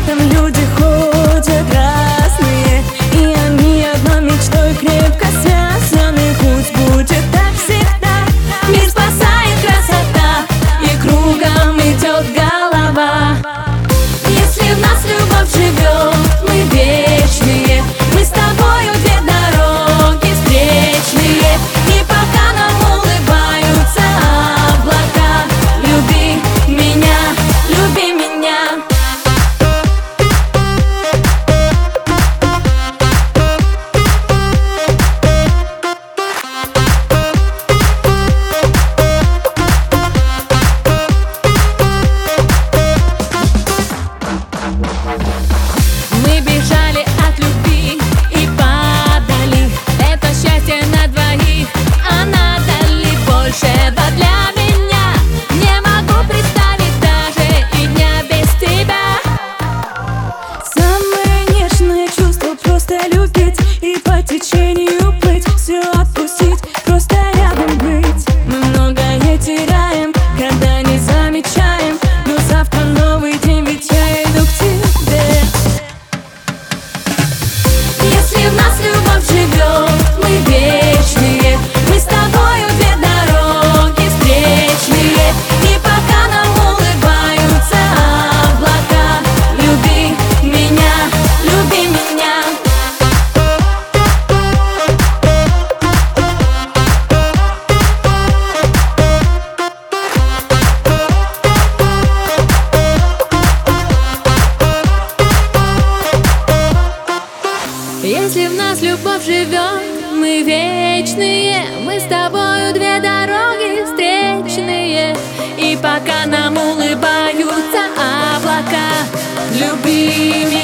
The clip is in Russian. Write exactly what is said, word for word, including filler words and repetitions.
этом люди ходят разные, и они одной мечтой крепко связаны. Пусть будет так всегда, мир спасает красота, и кругом идет голова. Если в нас любовь живет, мы вечные, мы с тобою две дороги встречные, и пока нам улыбаются облака, люби меня, люби меня. Мы бежали от любви и падали, это счастье на двоих, а надо ли большего для меня? Не могу представить даже и дня без тебя. Самое нежное чувство — просто любить и по течению плыть, все отпустить, просто рядом быть. Мы многое теряем, когда не замечаем, но завтра новый день, ведь я иду к тебе. Если в нас любовь живет, мы вечные, мы с тобою две дороги встречные, и пока нам улыбаются облака, люби меня, люби меня. Если в нас любовь живет, мы вечные, мы с тобою две дороги встречные, и пока нам улыбаются облака, люби меня.